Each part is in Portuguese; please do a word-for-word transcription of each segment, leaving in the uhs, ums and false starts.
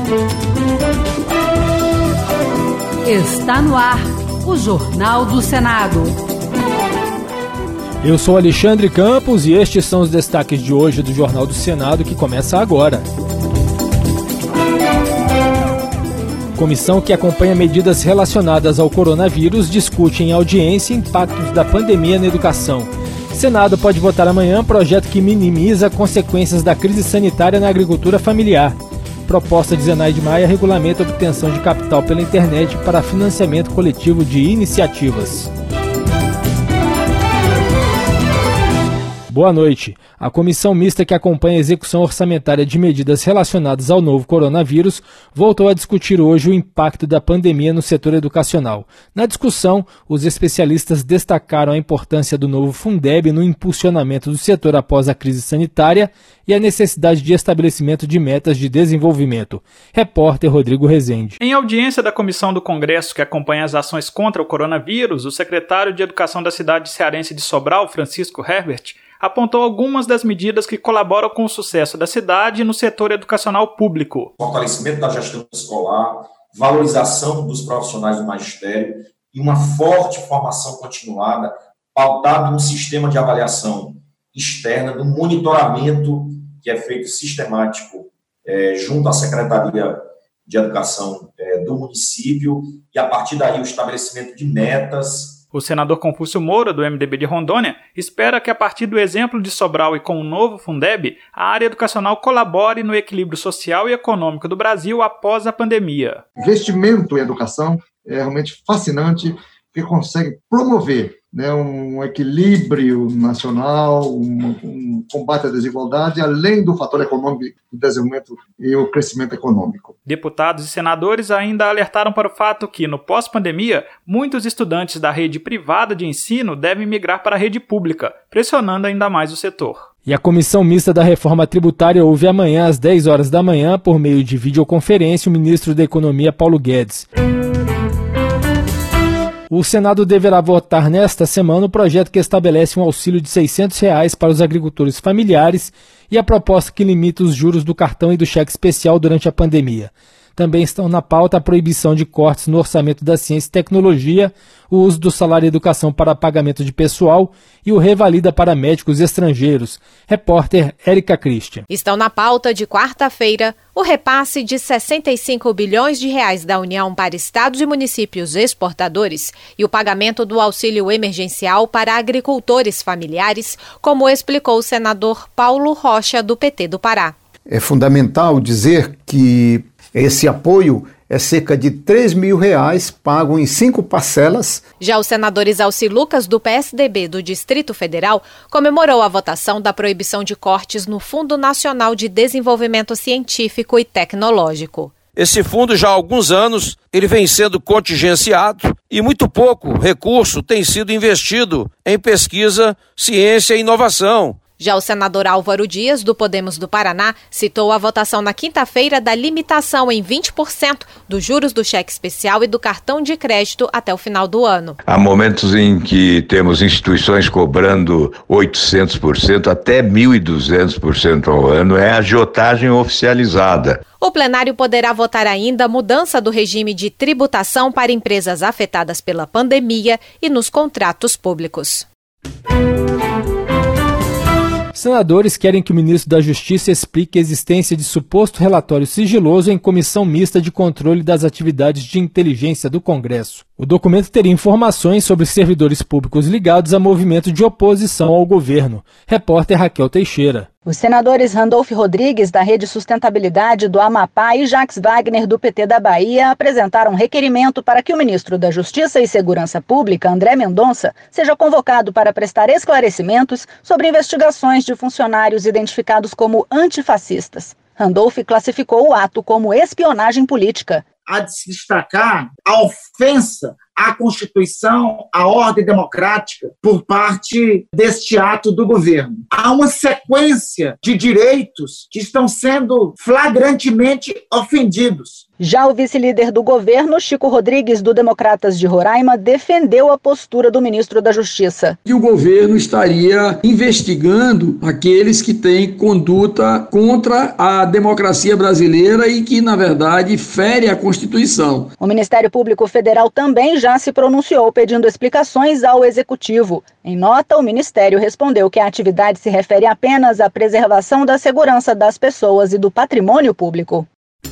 Está no ar o Jornal do Senado. Eu sou Alexandre Campos e estes são os destaques de hoje do Jornal do Senado, que começa agora. Comissão que acompanha medidas relacionadas ao coronavírus discute em audiência impactos da pandemia na educação. Senado pode votar amanhã projeto que minimiza consequências da crise sanitária na agricultura familiar. Proposta de Zenaide Maia regulamenta a obtenção de capital pela internet para financiamento coletivo de iniciativas. Boa noite. A comissão mista que acompanha a execução orçamentária de medidas relacionadas ao novo coronavírus voltou a discutir hoje o impacto da pandemia no setor educacional. Na discussão, os especialistas destacaram a importância do novo Fundeb no impulsionamento do setor após a crise sanitária e a necessidade de estabelecimento de metas de desenvolvimento. Repórter Rodrigo Rezende. Em audiência da comissão do Congresso que acompanha as ações contra o coronavírus, o secretário de Educação da cidade cearense de Sobral, Francisco Herbert, apontou algumas das medidas que colaboram com o sucesso da cidade no setor educacional público. Fortalecimento da gestão escolar, valorização dos profissionais do magistério e uma forte formação continuada, pautada num sistema de avaliação externa, do monitoramento que é feito sistemático é, junto à Secretaria de Educação é, do município e, a partir daí, o estabelecimento de metas. O senador Confúcio Moura, do M D B de Rondônia, espera que, a partir do exemplo de Sobral e com o novo Fundeb, a área educacional colabore no equilíbrio social e econômico do Brasil após a pandemia. Investimento em educação é realmente fascinante, porque consegue promover, né, um equilíbrio nacional, um, um combate à desigualdade, além do fator econômico, do desenvolvimento e o crescimento econômico. Deputados e senadores ainda alertaram para o fato que, no pós-pandemia, muitos estudantes da rede privada de ensino devem migrar para a rede pública, pressionando ainda mais o setor. E a Comissão Mista da Reforma Tributária ouve amanhã às dez horas da manhã, por meio de videoconferência, o ministro da Economia, Paulo Guedes. O Senado deverá votar nesta semana o projeto que estabelece um auxílio de seiscentos reais para os agricultores familiares e a proposta que limita os juros do cartão e do cheque especial durante a pandemia. Também estão na pauta a proibição de cortes no orçamento da ciência e tecnologia, o uso do salário e educação para pagamento de pessoal e o revalida para médicos estrangeiros. Repórter Érica Christian. Estão na pauta de quarta-feira o repasse de sessenta e cinco bilhões de reais da União para estados e municípios exportadores e o pagamento do auxílio emergencial para agricultores familiares, como explicou o senador Paulo Rocha, do P T do Pará. É fundamental dizer que esse apoio é cerca de três mil reais pago em cinco parcelas. Já o senador Isalci Lucas, do P S D B do Distrito Federal, comemorou a votação da proibição de cortes no Fundo Nacional de Desenvolvimento Científico e Tecnológico. Esse fundo já há alguns anos ele vem sendo contingenciado e muito pouco recurso tem sido investido em pesquisa, ciência e inovação. Já o senador Álvaro Dias, do Podemos do Paraná, citou a votação na quinta-feira da limitação em vinte por cento dos juros do cheque especial e do cartão de crédito até o final do ano. Há momentos em que temos instituições cobrando oitocentos por cento até mil e duzentos por cento ao ano, é agiotagem oficializada. O plenário poderá votar ainda a mudança do regime de tributação para empresas afetadas pela pandemia e nos contratos públicos. Senadores querem que o ministro da Justiça explique a existência de suposto relatório sigiloso em comissão mista de controle das atividades de inteligência do Congresso. O documento teria informações sobre servidores públicos ligados a movimento de oposição ao governo. Repórter Raquel Teixeira. Os senadores Randolfo Rodrigues, da Rede Sustentabilidade do Amapá, e Jacques Wagner, do P T da Bahia, apresentaram um requerimento para que o ministro da Justiça e Segurança Pública, André Mendonça, seja convocado para prestar esclarecimentos sobre investigações de funcionários identificados como antifascistas. Randolph classificou o ato como espionagem política. Há de se destacar a ofensa a Constituição, a ordem democrática, por parte deste ato do governo. Há uma sequência de direitos que estão sendo flagrantemente ofendidos. Já o vice-líder do governo, Chico Rodrigues, do Democratas de Roraima, defendeu a postura do ministro da Justiça. E o governo estaria investigando aqueles que têm conduta contra a democracia brasileira e que, na verdade, fere a Constituição. O Ministério Público Federal também já se pronunciou pedindo explicações ao Executivo. Em nota, o Ministério respondeu que a atividade se refere apenas à preservação da segurança das pessoas e do patrimônio público.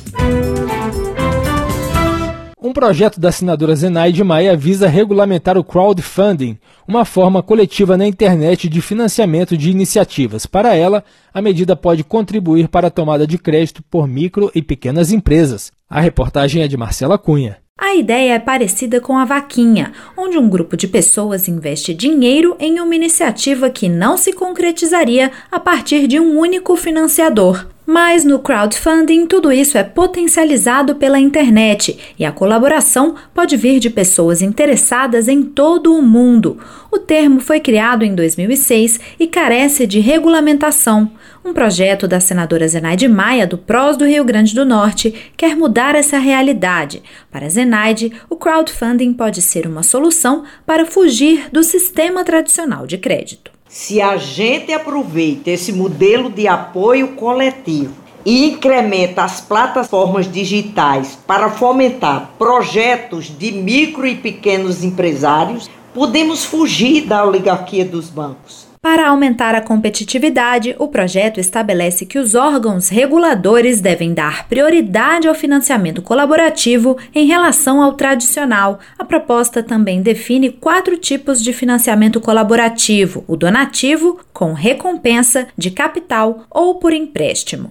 Um projeto da senadora Zenaide Maia visa regulamentar o crowdfunding, uma forma coletiva na internet de financiamento de iniciativas. Para ela, a medida pode contribuir para a tomada de crédito por micro e pequenas empresas. A reportagem é de Marcela Cunha. A ideia é parecida com a vaquinha, onde um grupo de pessoas investe dinheiro em uma iniciativa que não se concretizaria a partir de um único financiador. Mas no crowdfunding, tudo isso é potencializado pela internet e a colaboração pode vir de pessoas interessadas em todo o mundo. O termo foi criado em dois mil e seis e carece de regulamentação. Um projeto da senadora Zenaide Maia, do P R O S do Rio Grande do Norte, quer mudar essa realidade. Para Zenaide, o crowdfunding pode ser uma solução para fugir do sistema tradicional de crédito. Se a gente aproveita esse modelo de apoio coletivo e incrementa as plataformas digitais para fomentar projetos de micro e pequenos empresários, podemos fugir da oligarquia dos bancos. Para aumentar a competitividade, o projeto estabelece que os órgãos reguladores devem dar prioridade ao financiamento colaborativo em relação ao tradicional. A proposta também define quatro tipos de financiamento colaborativo: o donativo, com recompensa, de capital ou por empréstimo.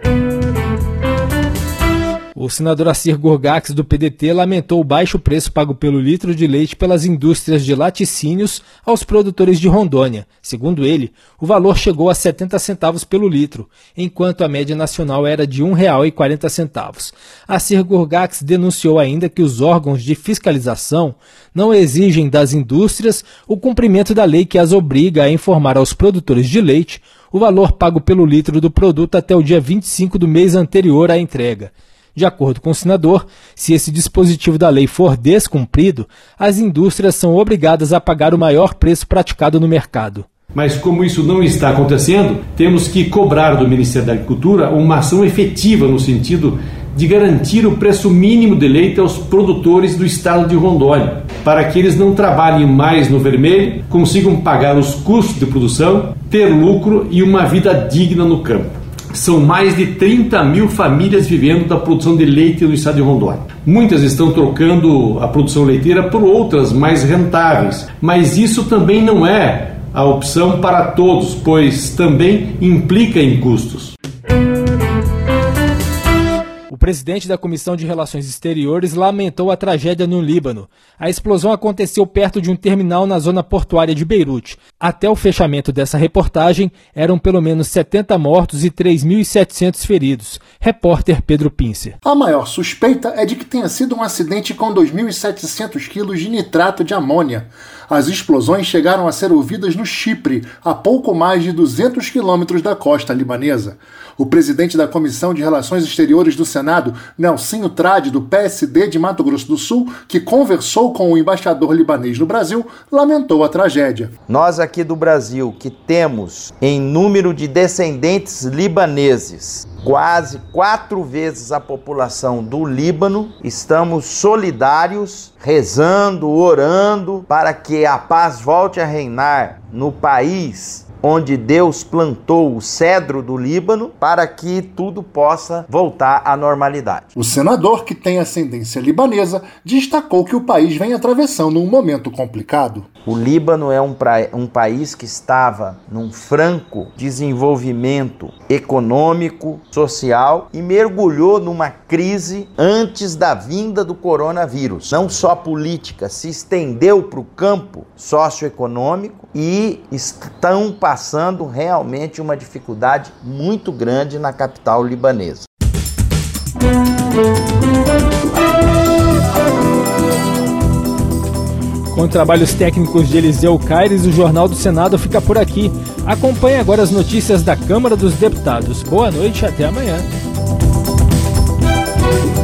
O senador Assir Gurgax, do P D T, lamentou o baixo preço pago pelo litro de leite pelas indústrias de laticínios aos produtores de Rondônia. Segundo ele, o valor chegou a setenta centavos pelo litro, enquanto a média nacional era de um real e quarenta centavos. Assir Gurgax denunciou ainda que os órgãos de fiscalização não exigem das indústrias o cumprimento da lei que as obriga a informar aos produtores de leite o valor pago pelo litro do produto até o dia vinte e cinco do mês anterior à entrega. De acordo com o senador, se esse dispositivo da lei for descumprido, as indústrias são obrigadas a pagar o maior preço praticado no mercado. Mas como isso não está acontecendo, temos que cobrar do Ministério da Agricultura uma ação efetiva no sentido de garantir o preço mínimo de leite aos produtores do estado de Rondônia, para que eles não trabalhem mais no vermelho, consigam pagar os custos de produção, ter lucro e uma vida digna no campo. São mais de trinta mil famílias vivendo da produção de leite no estado de Rondônia. Muitas estão trocando a produção leiteira por outras mais rentáveis, mas isso também não é a opção para todos, pois também implica em custos. O presidente da Comissão de Relações Exteriores lamentou a tragédia no Líbano. A explosão aconteceu perto de um terminal na zona portuária de Beirute. Até o fechamento dessa reportagem, eram pelo menos setenta mortos e três mil e setecentos feridos. Repórter Pedro Pincer. A maior suspeita é de que tenha sido um acidente com dois mil e setecentos quilos de nitrato de amônia. As explosões chegaram a ser ouvidas no Chipre, a pouco mais de duzentos quilômetros da costa libanesa. O presidente da Comissão de Relações Exteriores do Senado, Nelsinho Trade, do P S D de Mato Grosso do Sul, que conversou com o embaixador libanês no Brasil, lamentou a tragédia. Nós aqui do Brasil, que temos em número de descendentes libaneses quase quatro vezes a população do Líbano, estamos solidários, rezando, orando para que a paz volte a reinar no país onde Deus plantou o cedro do Líbano, para que tudo possa voltar à normalidade. O senador, que tem ascendência libanesa, destacou que o país vem atravessando um momento complicado. O Líbano é um, pra... um país que estava num franco desenvolvimento econômico, social e mergulhou numa crise antes da vinda do coronavírus. Não só política, se estendeu para o campo socioeconômico e estão passando realmente uma dificuldade muito grande na capital libanesa. Com trabalhos técnicos de Eliseu Caires, o Jornal do Senado fica por aqui. Acompanhe agora as notícias da Câmara dos Deputados. Boa noite e até amanhã.